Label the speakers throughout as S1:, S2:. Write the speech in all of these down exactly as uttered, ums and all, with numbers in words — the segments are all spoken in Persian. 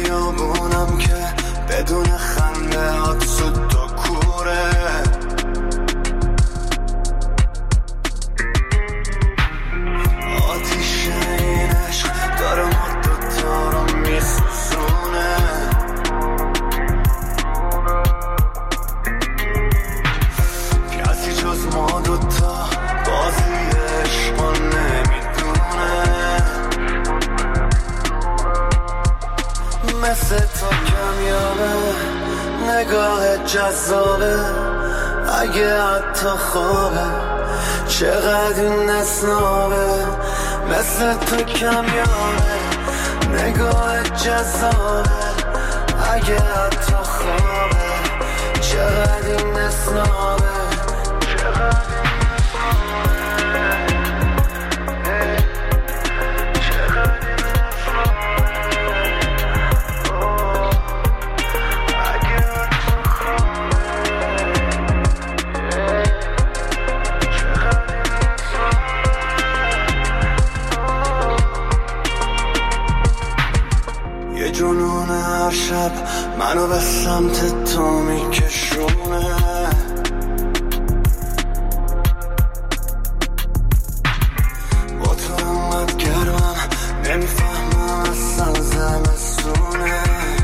S1: بیابونم که بدون خنده هات سود و کوره. آتیش این عشق داره ما دوتا رو میسوزونه. کسی جز ما دوتا بازی عشقا نمیدونه. مثل تو کمیابه نگاه جذابه، اگه حتی خوابه چقدر این نسنابه. مثل تو کمیابه نگاه جذابه، اگه حتی خوابه چقدر این نسنابه. جنون هر شب منو به سمت تو میکشونه. با تو انقدر گرمم نمیفهمم اصلا زمستونه.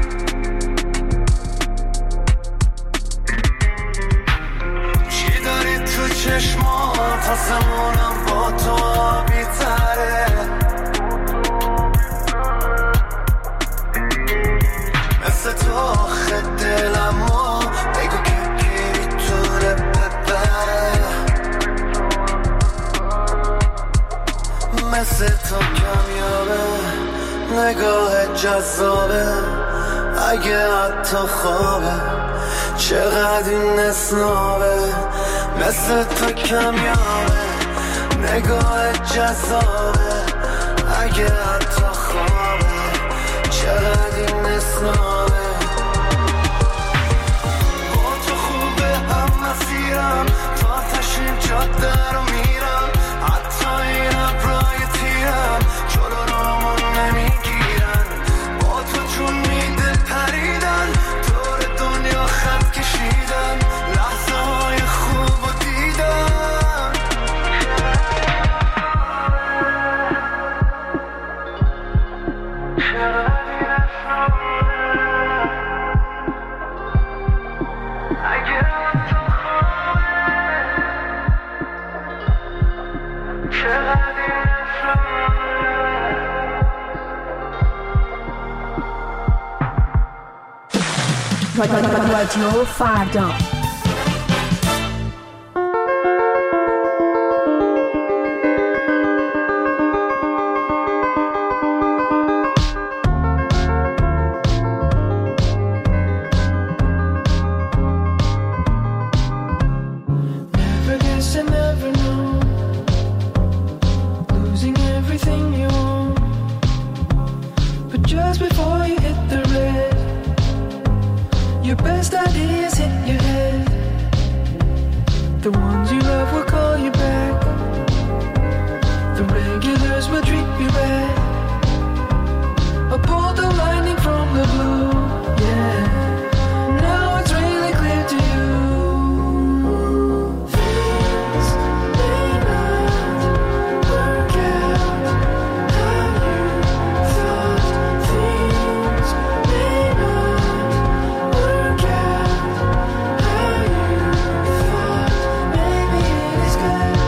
S1: چی داری تو چشمات آسمونم با تو آبی تره. تو آخه دلمو بگو که کی میتونه ببره. مثل تو کمیابه نگاه جذابه، اگه حتی خوابه چقدر این نسنابه. مثل تو کمیابه نگاه جذابه، اگه حتی خوابه چقدر این نسنابه. تا تشیم جاده رو میرم، حتی این ابرای تیرم جلو رامون نمیگیرن. با تو چون میده پریدن دور دنیا خط کشیدن، لحظه های خوب و دیدن.
S2: رادیو فردا.
S3: Maybe it is good.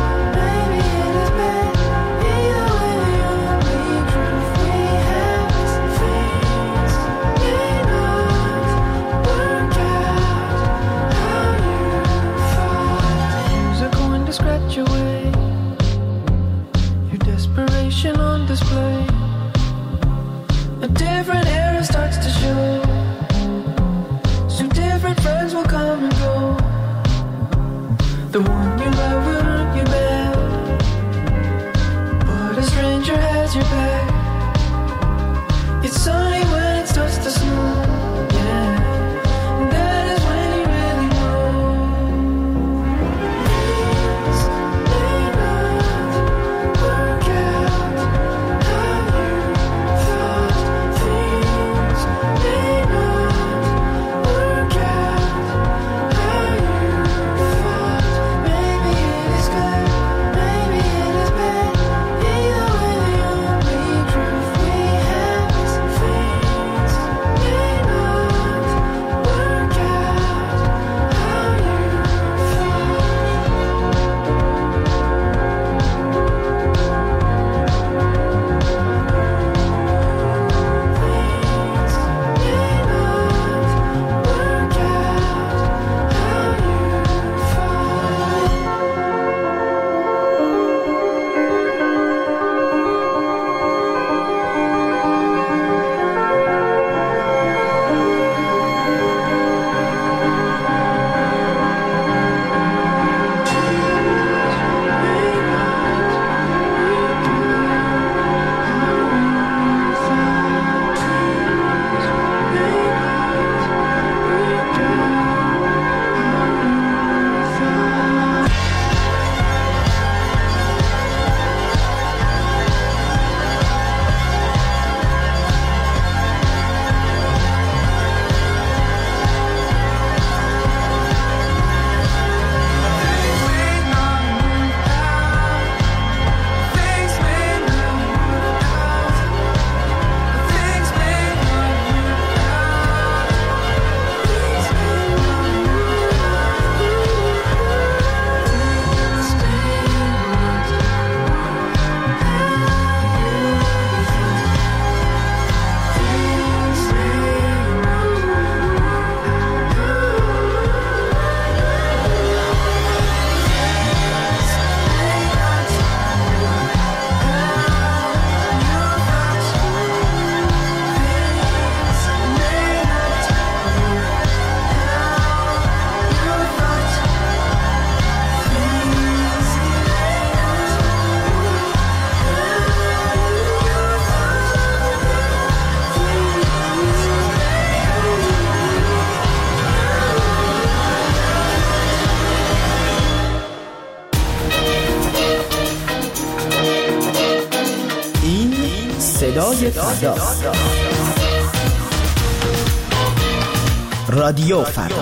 S3: رادیو فردا.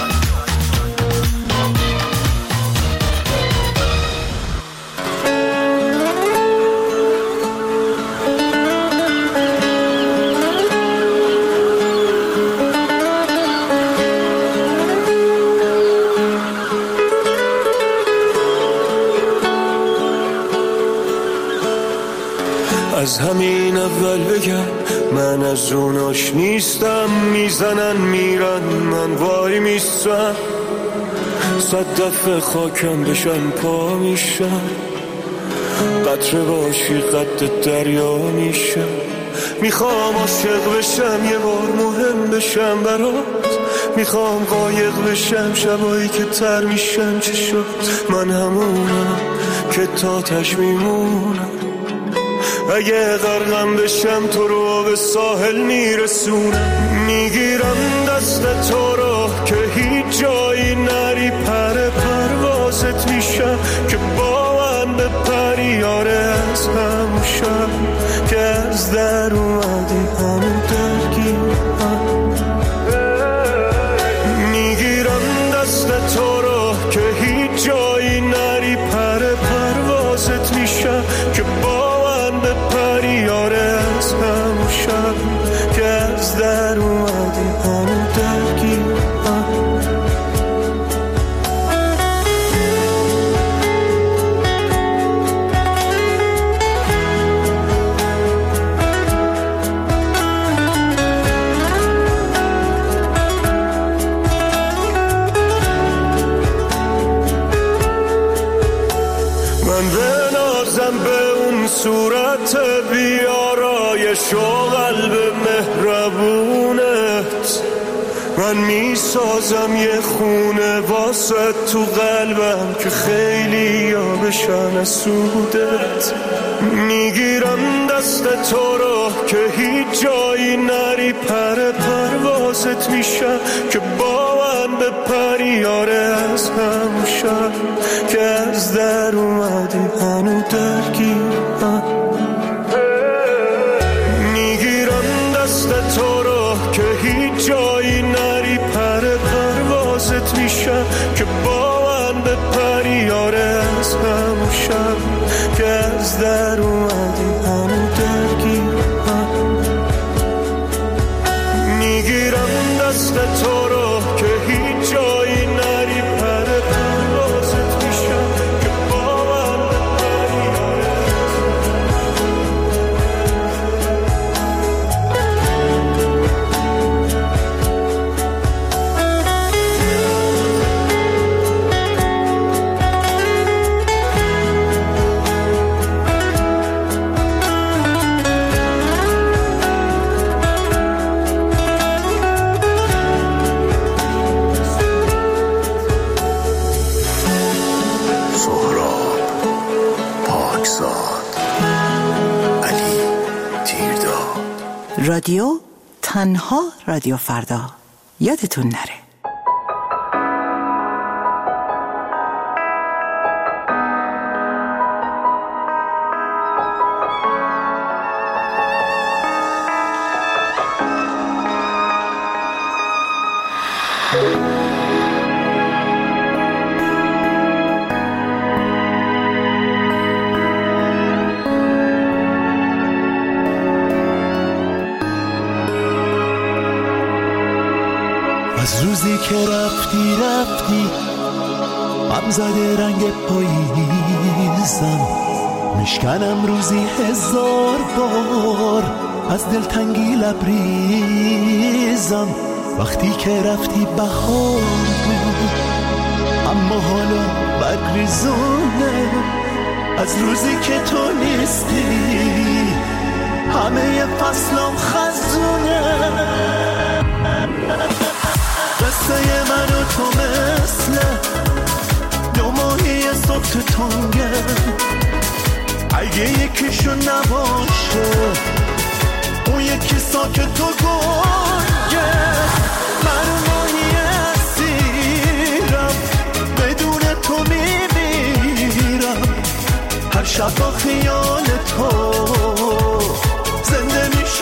S1: از همین اول بگم من از اوناش نیستم، میزنن میرن من وای میستم، صد دفعه خاکم بشن پا میشم، قطره باشی قد دریا میشم، میخوام عاشق بشم یه بار مهم بشم برات، میخوام قایق بشم شبایی که تر میشم چه شد، من همونم که تا تاش میمونم، اگه غرقم بشم تو رو به ساحل میرسونم، میگیرم دست تو رو که هیچ جایی نری، پر پروازت میشم که با من به پری، یاره از همون شب که از در اومدی همون درگیرم، میگیرم دست تو رو که هیچ جایی نری، پر پروازت میشم که با به پری، یاره از همون شب که از در اومدی همون درگیرم. من به نازم به اون صورت بیارایش و قلب مهربونت، من میسازم یه خونه واسه تو قلبم که خیلی یا بشن از سودت، میگیرم دست تو رو که هیچ جایی نری، پر پروازت میشم که با من به پری، یاره از همون شب که از در اومدی هنو درگیرم، میگیرم دست تو رو که هیچ جایی نری، پر پروازت میشم که با من به پری، یاره از همون شب که از در اومدی هنو درگیرم، میگیرم دست تو رو که هیچ جایی نری، پر پروازت میشم که با من به پری، یاره
S4: رادیو تنها رادیو فردا، یادتون نره.
S5: از روزی که رفتی رفتی غم زده رنگ پاییزم، میشکنم روزی هزار بار از دلتنگی لبریزم، وقتی که رفتی بهار بود اما حالا برگریزونه، از روزی که تو نیستی همه فصلم خزونه، قصه من و تو مثل دو ماهی صبح تنگه، اگه یکیشون نباشه اون یکی ساکت و گنگه، من ماهی اسیرم بدون تو میمیرم، هر شب با خیال تو زنده میشم.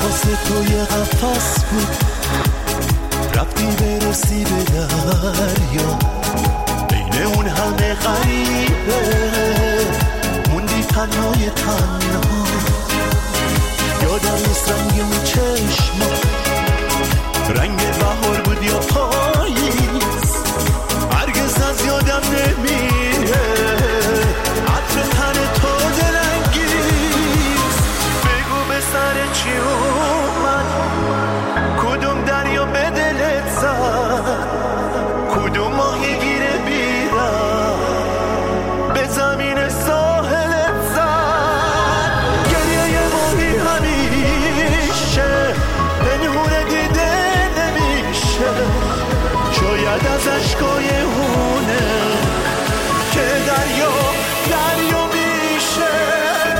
S5: واسه تو یه قفس بود، رفتی برسی به دریا، بین اون همه غریبه موندی تنهای تنها. یادم نیست رنگ اون چشما رنگ بهار بود یا پاییز، هرگز از یادم نمیره عطر تن تو دلنگیز. بگو به سر چی اومد، کدوم دریا به دلت زد، کدوم ماهی گیره بیرم به زمین ساحلت زد. گریه یه ماهی همیشه پنهونه دیده نمیشه، شاید از اشکای اونه که دریا دریا میشه.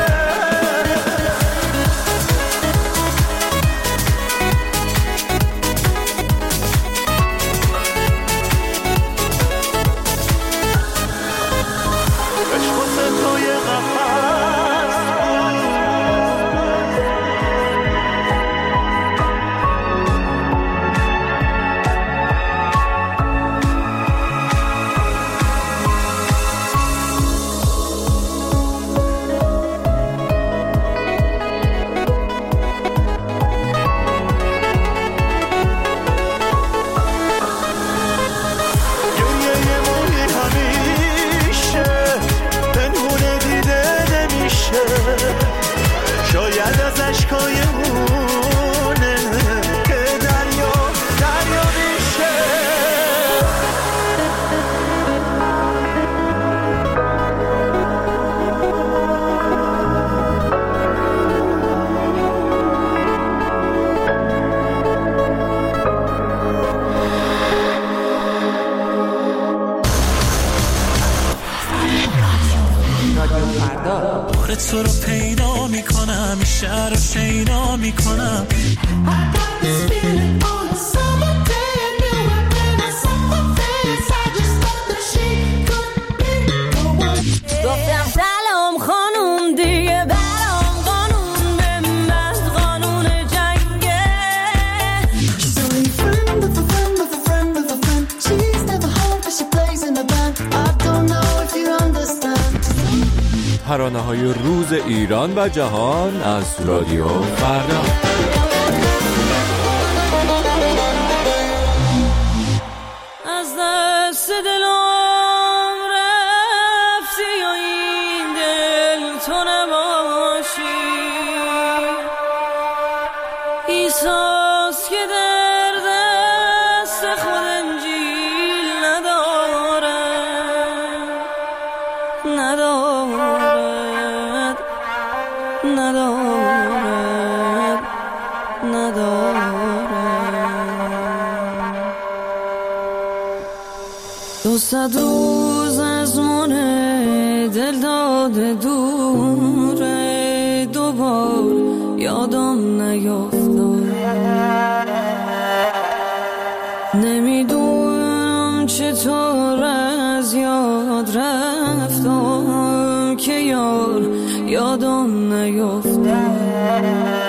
S5: شاید از اشکای اونه که دریا دریا میشه.
S6: بار تو رو پیدا میکنم، شهر رو شیدا میکنم.
S7: گفتم سلام خانوم دیگه برام قانون به من قانون جنگه.
S8: ترانه‌های روز ایران و جهان از رادیو فردا.
S7: از دست دلم رفتی و این دل تو نباشی، ایساس که در دست خود انجیل نداره ندارد ندارد ندارد. دو صد روز از من دل داده دوره، دوبار یادم نیفتاد. نمیدونم چطور از یاد رفتم که یار یادم نیفتاد.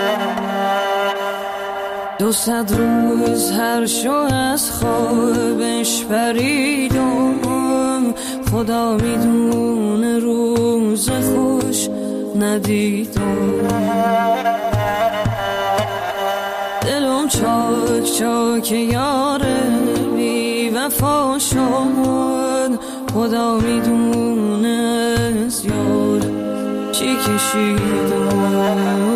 S7: دو صد روز هر شو از خوابش پریدم، خدا میدونه روز خوش ندیدم. دلم چاک چاک یاره بی وفا شد، خدا میدونه از یار چی کشیدم.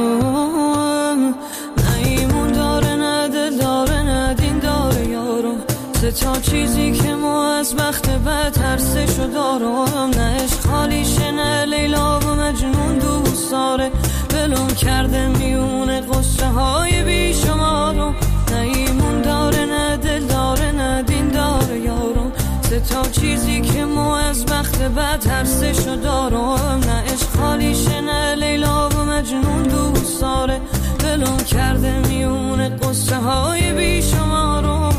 S7: تا چیزی که ما از بخت بد ترسشو دارم، نه عشق خالیشه نه لیلا و مجنون دوست داره، بلوم کرده میونه قصه های بیشمارم. نه ایمون داره نه دل داره نه دین داره یارم، سه تا چیزی که ما از بخت بد ترسشو دارم، نه عشق خالیشه نه لیلا و مجنون دوست داره، بلوم کرده میونه قصه های بیشمارم.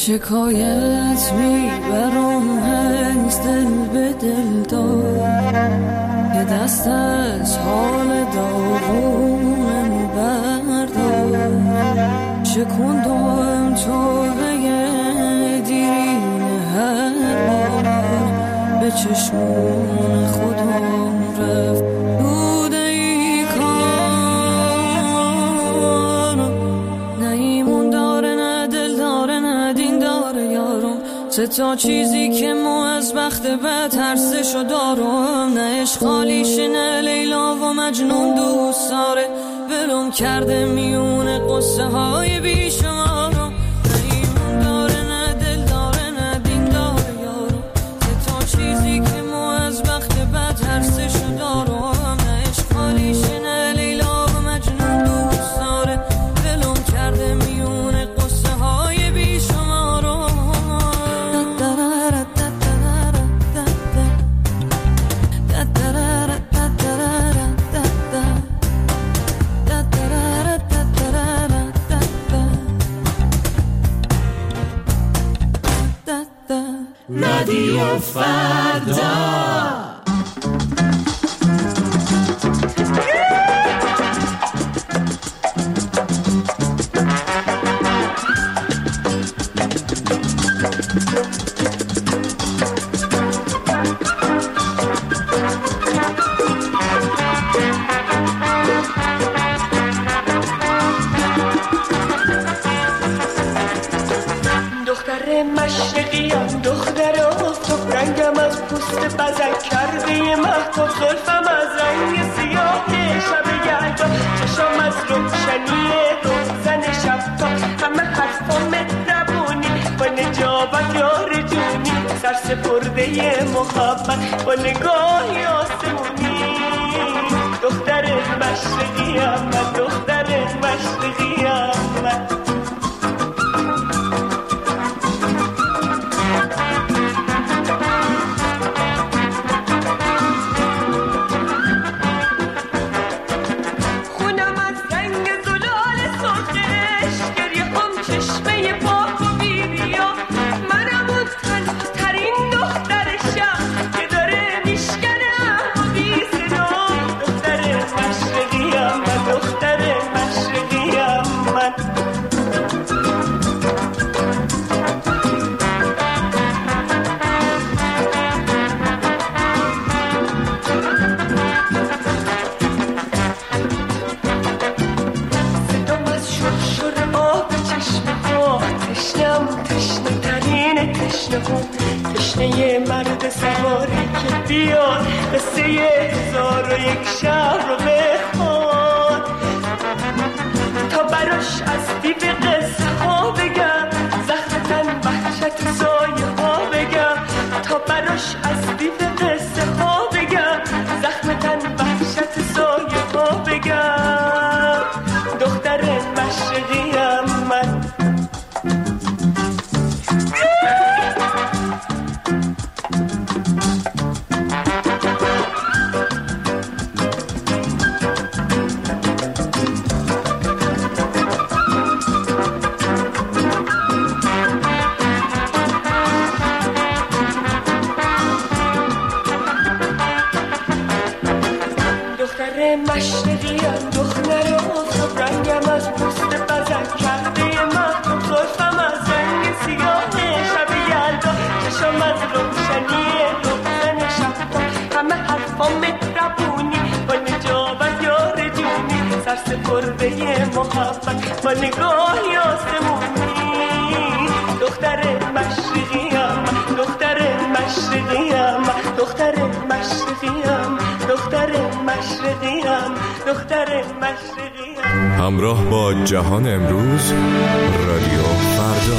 S7: شکایت میبرم هست دل به دل دار که دست از حال داغونم بردار شکندم توبه دیرین هر بار به چشمون خودم رفت بوده ای کار نه ایمون داره نه دل داره نه دین داره یارم سه تا چیزی که ما از بخت بد ترسشو دارم نه عشق خالیشه نه لیلا و مجنون دوست داره ولم کرده میونه قصه های بیشمارم نه ایمون داره نه دل داره نه دین داره یارم سه تا چیزی که ما از بخت بد ترسشو دارم نه عشق خالیشه نه لیلا و مجنون دوست داره ولم کرده میونه قصه های بیشمارم
S3: رادیو فردا
S9: دختر مشرقیم دختر آفتاب رنگم از پوست بزن کرده مهتاب زلفم از رنگ سیاه شب یلدا چشم از روشنی روزن شب تا همه حرفا مهربونی با نجابت یار جونی سرسپرده محبت با نگاهی آسمونی دختر مشرقیم من دختر مشرقیم من تشنه مرد سواری که بیاد قصه هزار و یک شهر رو بخواد تا براش از دیو قصه ها بگم زخم تن وحشت سایه ها بگم تا براش از دیو قصه ها بگم زخم تن وحشت سایه ها بگم دختر مشرقیم من مشرقیم دختر آفتاب رنگم از پوست بزن کرده مهتاب زلفم از رنگ سیاه شب یلدا چشم از روشنی روزن شب تا همه حرفا مهربونی با نجابت یار جونی سرسپرده محبت با نگاهی آسمونی دختر مشرقیم دختر مشرقیم دختر مشرقیم دختر مشرقیم دختر مشرقیم
S8: همراه با جهان امروز رادیو فردا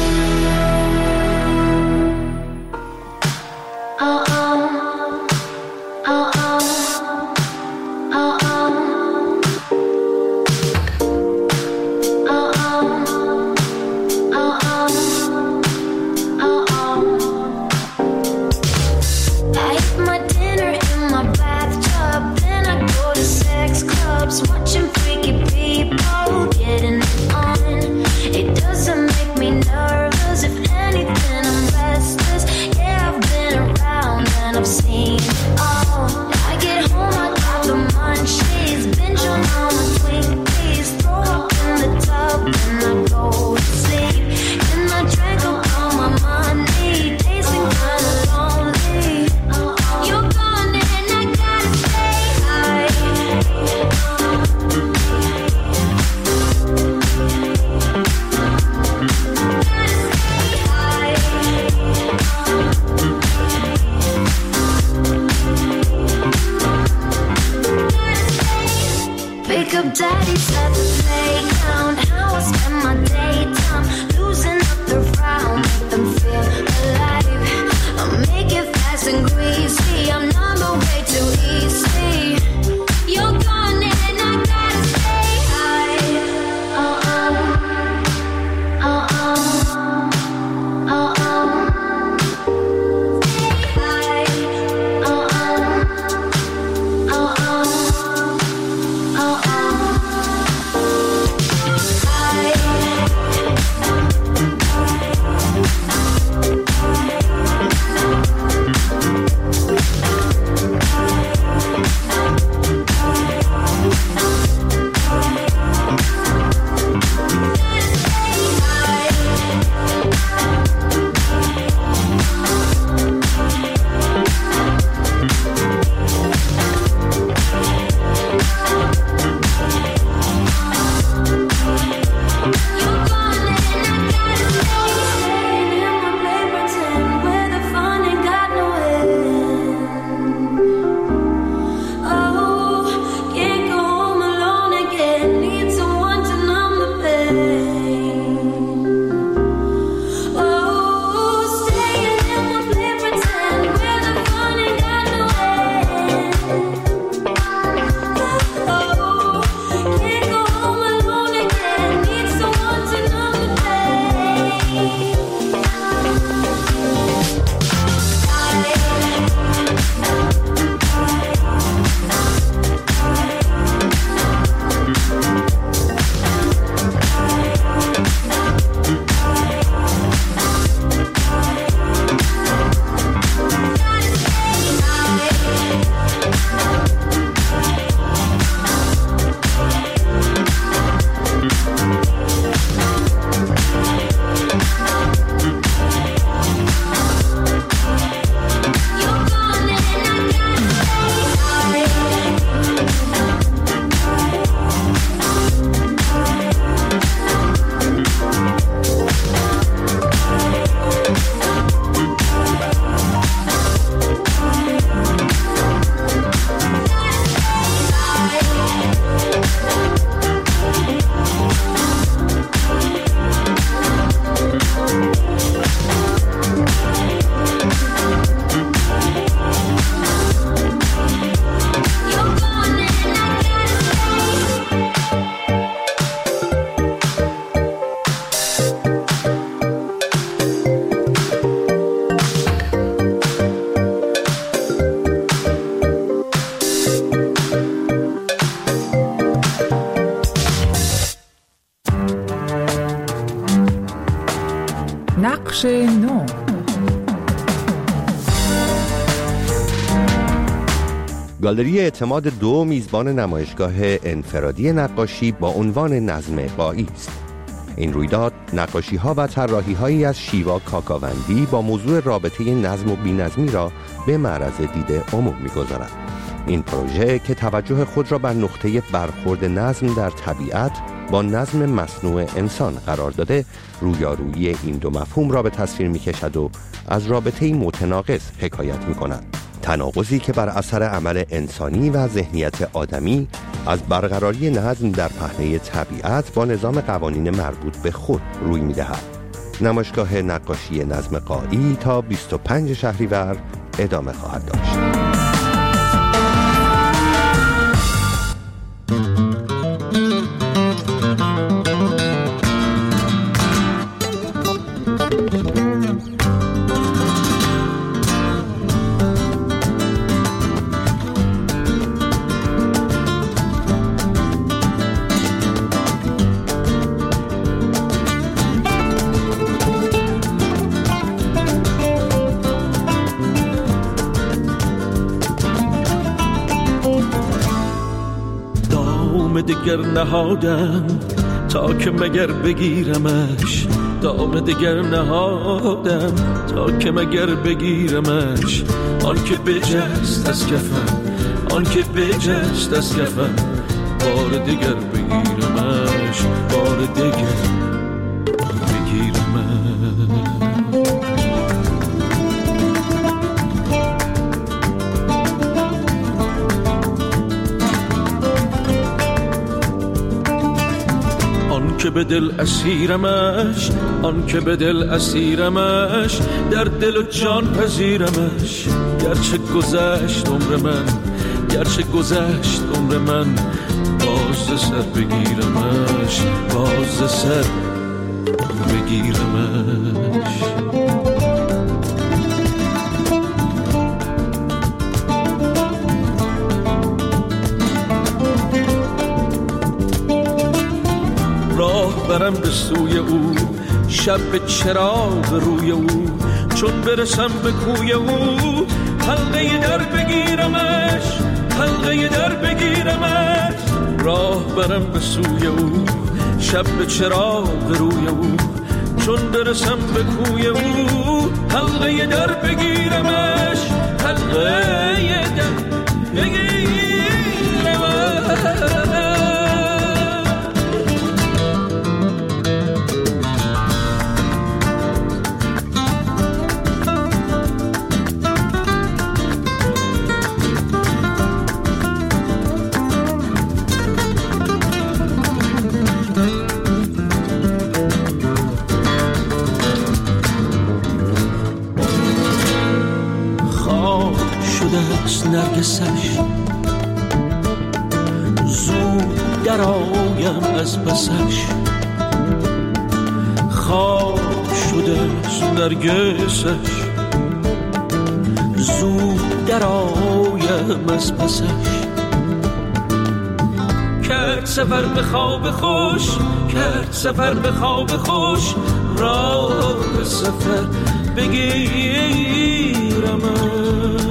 S10: Watching freaky people getting on. It doesn't make me nervous if daddy's at the playground. How I spend my daytime losing up the round, make them feel alive. I make it fast and greasy. I'm number way too easy. You're gone and I gotta stay high. Uh uh. Uh uh. Uh uh. Stay high. Uh uh. Uh uh. Uh uh.
S11: نقش نو.
S12: گالری اعتماد دو میزبان نمایشگاه انفرادی نقاشی با عنوان نظم قایی است. این رویداد نقاشی‌ها و طراحی‌هایی از شیوا کاکاوندی با موضوع رابطه نظم و بی‌نظمی را به معرض دید عموم می‌گذارد. این پروژه که توجه خود را بر نقطه برخورد نظم در طبیعت با نظم مصنوع انسان قرار داده، رویارویی این دو مفهوم را به تصویر می‌کشد و از رابطه‌ای متناقض حکایت می‌کند. تناقضی که بر اثر عمل انسانی و ذهنیت آدمی از برقراری نظم در پهنه طبیعت با نظام قوانین مربوط به خود روی می‌دهد. نمایشگاه نقاشی نظم قایی تا بیست و پنجم شهریور ادامه خواهد داشت.
S13: دگر نهادم تا که مگر بگیرمش، دام دگر نهادم تا که مگر بگیرمش. آن که بجست از کفم، آن که بجست از کفم، بار دگر بگیرمش، بار دگر بگیرمش. که به دل اسیرمش، آن که به دل اسیرمش، در دل و جان پذیرمش. گرچه گذشت عمر من، گرچه گذشت عمر من، باز سر بگیرمش، باز سر بگیرمش. راه برم به سوی او، شب به چراغ روی او، چون برسم به کوی او، حلقه در بگیرمش، حلقه در بگیرمش. راه برم به سوی او، شب به چراغ روی او، چون برسم به کوی او، حلقه در بگیرمش، حلقه در بگیرمش. نرگسش زود در آیم از پسش، خواب شده نرگسش زود در آیم از پسش. کرد سفر به خواب خوش، کرد سفر به خواب خوش، راه سفر بگیرمش.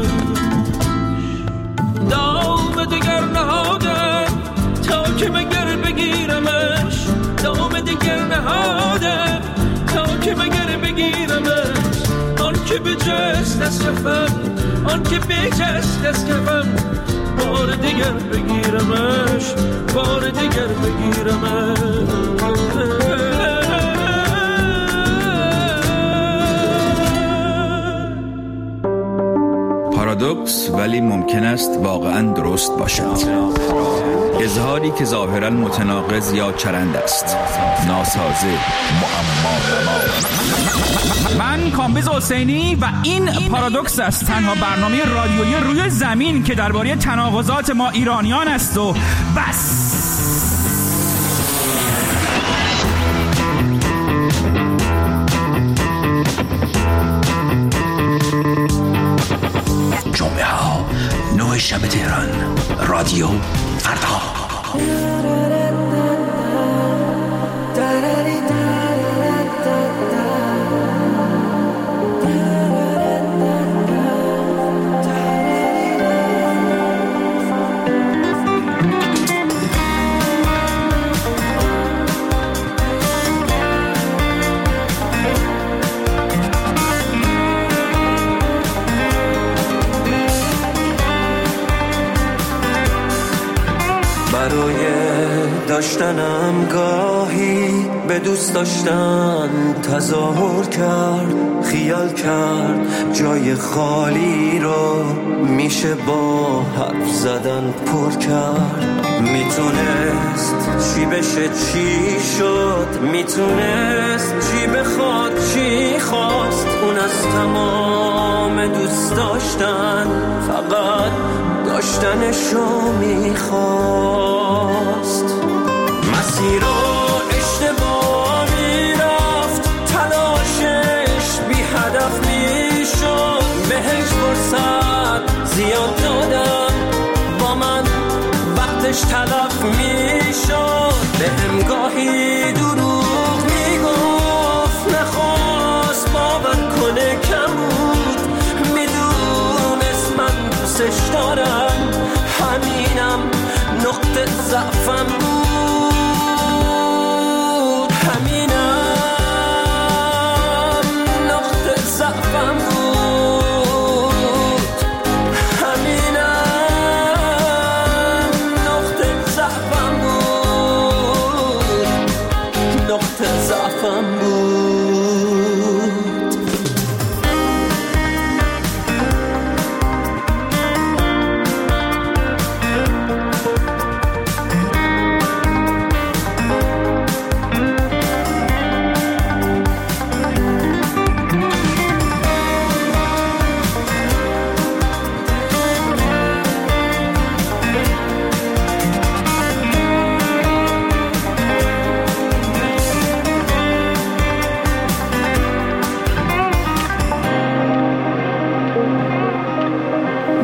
S13: دام دگر نهادم تا که مگر بگیرمش، دام دگر نهادم تا که مگر بگیرمش. آن که بجست از کفم، آن که بجست از کفم، بار دیگر بگیرمش، بار دیگر بگیرمش.
S14: پارادوکس ولی ممکن است واقعا درست باشد. اظهاری که ظاهرا متناقض یا چرند است، ناسازه، معما نما.
S15: من کامبیز حسینی و این پارادوکس است، تنها برنامه رادیویی روی زمین که درباره تناقضات ما ایرانیان است و بس.
S16: جمعه ها نه شب تهران، رادیو فردا.
S1: برای داشتنم گاهی به دوست داشتن تظاهر کرد، خیال کرد جای خالی رو میشه با حرف زدن پر کرد. میتونست چی بشه چی شد، میتونست چی بخواد چی خواست. اون از تمام دوست داشتن فقط داشتنشو میخواست. مسیر رو اشتباه میرفت، تلاشش بی هدف میشد. بهش فرصت زیاد دادم، با من وقتش تلف میشد. به همگاهی دروغ میگفت، نخواست باور کنه کم بود. میدونست من دوستش دارم، همینم نقطه ضعفم بود. همینم نقطه ضعفم بود. همینم نقطه ضعفم بود. نقطه ضعفم بود.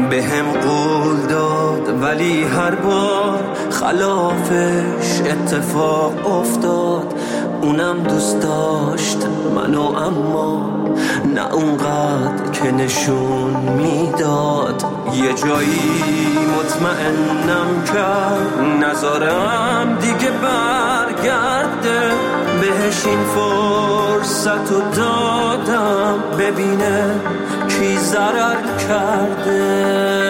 S17: به هم قول داد ولی هر بار خلافش اتفاق افتاد. اونم دوست داشت منو اما نه اونقدر که نشون میداد. یه جایی مطمئنم کرد نذارم دیگه برگرده، بهش این فرصت رو دادم ببینه کی ضرر کرده.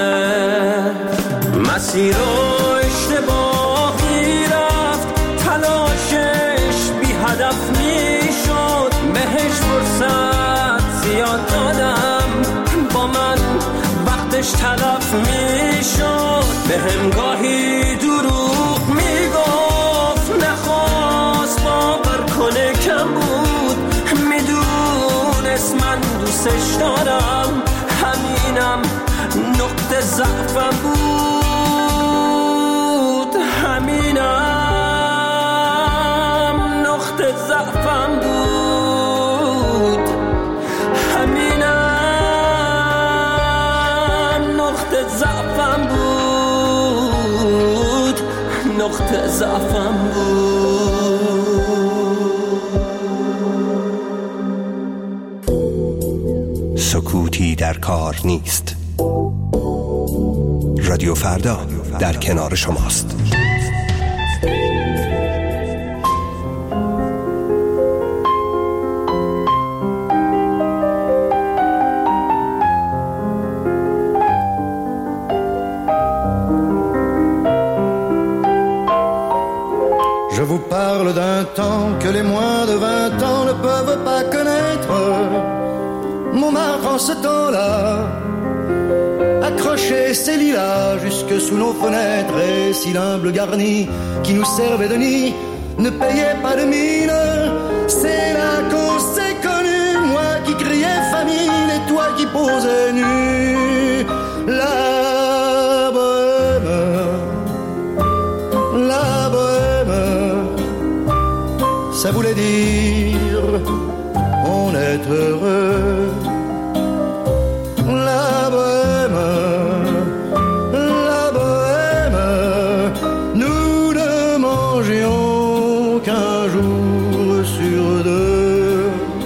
S17: مسیر رو اشتباهی رفت، تلاشش بی هدف میشد، بهش فرصت زیاد دادم با من وقتش تلف میشد. به هم گاهی دروغ میگفت نخواست باور کنه کم بود، میدونست من دوستش دارم، همینم نقطه ضعفم بود، همینم نقطه ضعفم بود، همینم نقطه ضعفم بود، نقطه ضعفم بود.
S18: سکوتی در کار نیست. رادیو فردا در کنار شماست.
S19: Je vous parle d'un temps que les moins de vingt ans ne peuvent pas connaître. Montmartre en ce temps-là accrochait ses lilas jusque sous nos fenêtres, et si l'humble garni qui nous servait de nid ne payait pas de mine, c'est là qu'on s'est connus, moi qui criais famine et toi qui posais nu. La bohème, la bohème, ça voulait dire on est heureux. La bohème, la bohème, nous ne mangions qu'un jour sur deux.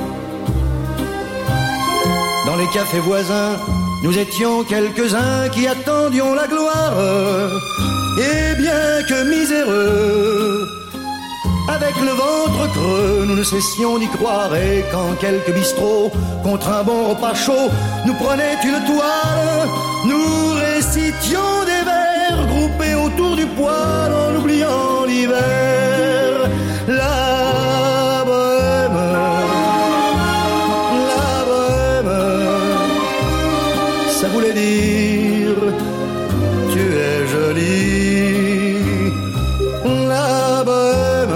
S19: Dans les cafés voisins, nous étions quelques-uns qui attendions la gloire. Et bien que miséreux, avec le ventre creux, nous ne cessions d'y croire. Et quand quelques bistrots, contre un bon repas chaud, nous prenaient une toile, nous récitions des vers groupés autour du poêle en oubliant l'hiver. La bohème, la bohème, ça voulait dire tu es jolie. La bohème,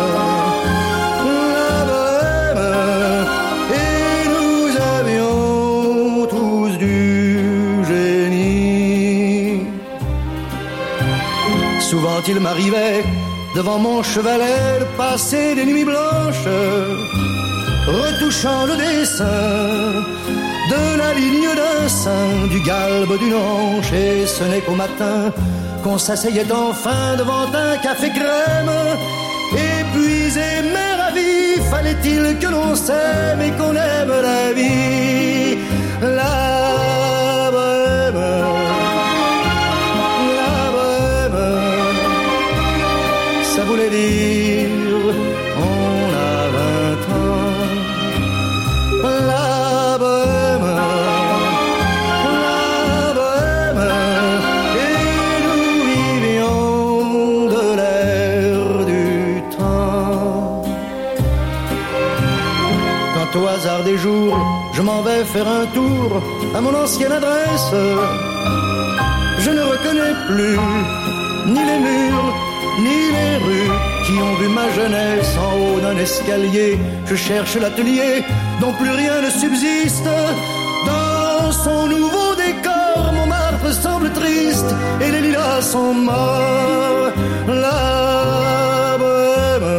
S19: souvent il m'arrivait devant mon chevalet de passer des nuits blanches, retouchant le dessin de la ligne d'un sein, du galbe d'une hanche. Et ce n'est qu'au matin qu'on s'asseyait enfin devant un café crème. Épuisé mais ravi, fallait-il que l'on s'aime et qu'on aime la vie. La bohème, ça voulait dire on a vingt ans. La bohème, la bohème, et nous vivions de l'air du temps. Quand au hasard des jours je m'en vais faire un tour à mon ancienne adresse, je ne reconnais plus ni les murs ni les rues qui ont vu ma jeunesse. En haut d'un escalier, je cherche l'atelier dont plus rien ne subsiste. Dans son nouveau décor, Montmartre semble triste et les lilas sont morts. La bohème,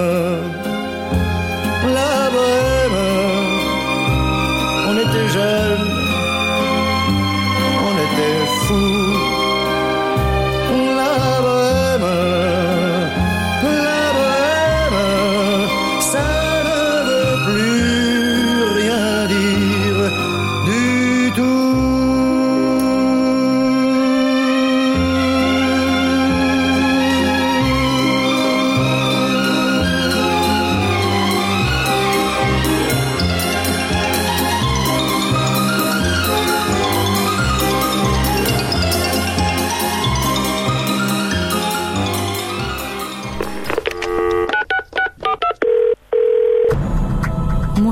S19: la bohème, on était jeunes, on était fous.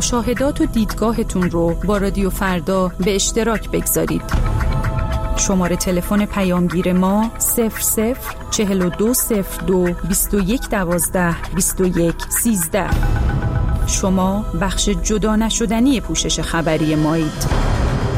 S11: مشاهدات و دیدگاهتون رو با رادیو فردا به اشتراک بگذارید. شماره تلفن پیامگیر ما صفر صفر چهل و دو صفر دو بیست و یک دوازده بیست و یک سیزده. شما بخش جدا نشدنی پوشش خبری مایید.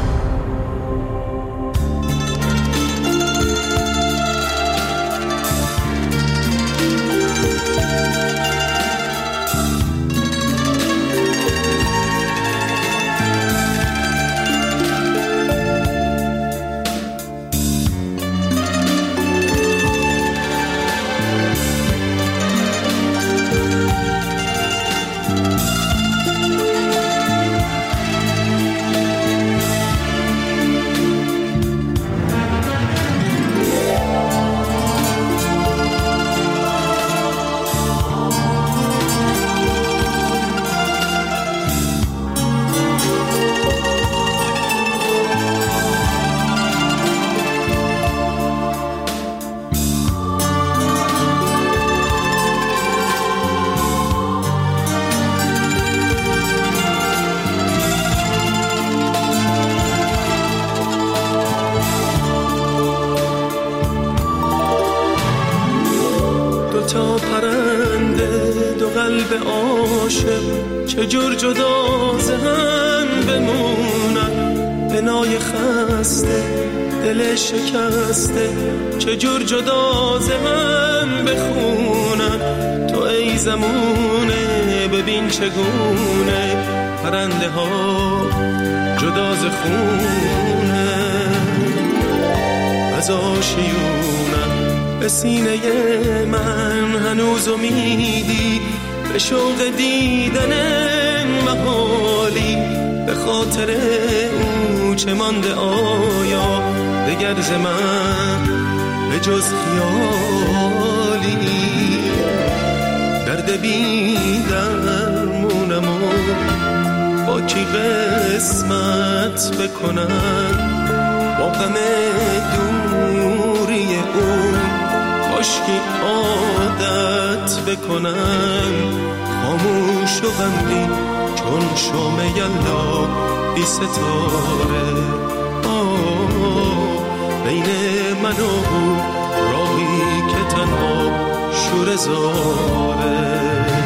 S13: تا پرنده دو قلب عاشق چجور جدا ز هم بمونن، بنای خسته دل شکسته چجور جدا ز هم بخونن. تو ای زمونه ببین چگونه پرنده ها جدا ز خونه از آشیونن. به سینه من هنوز امیدی به شوق دیدن محالی، به خاطر او چه مانده آیا دگر ز من به جز خیالی. درد بی درمونم و با کی قسمت بکنم، با غم دوری او کاشکی عادت بکنم. خاموش و غمگین چون شام یلدا بی ستاره، آه بین من و او راهی که تنها شوره زاره.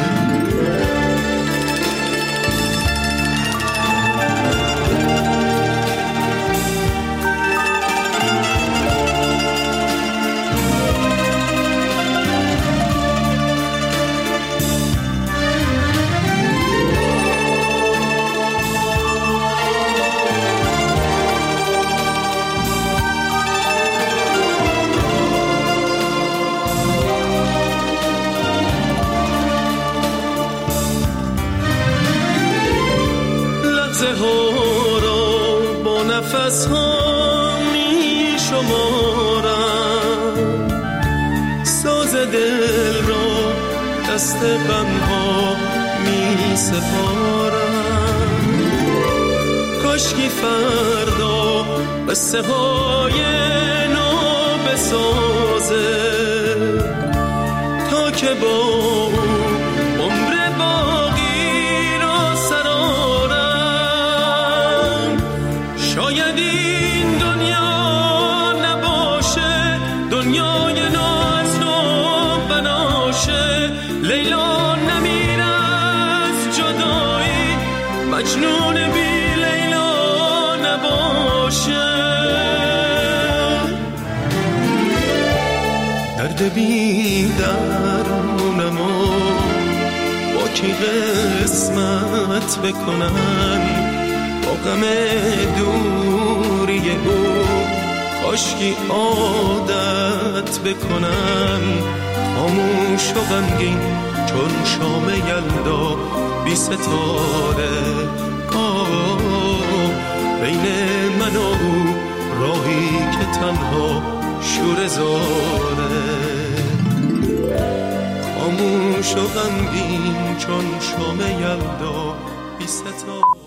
S13: نفس ها می شمارم، ساز دل را دست غم ها می سپارم. کاشکی فردا قصه های نو بسازه تا که با عمر باقی را سرارم. شاید این دنیا نباشه دنیای نو از نو بناشه، لیلا نمیره از جدایی، مجنون بی لیلا نباشه. درد بی درمونم و با کی قسمت بکنم، با غم دوری او کاشکی عادت بکنم. خاموش و غمگین چون شام یلدا بی ستاره، آه بین من و او راهی که تنها شوره زاره. خاموش و غمگین چون شام یلدا بی ستاره.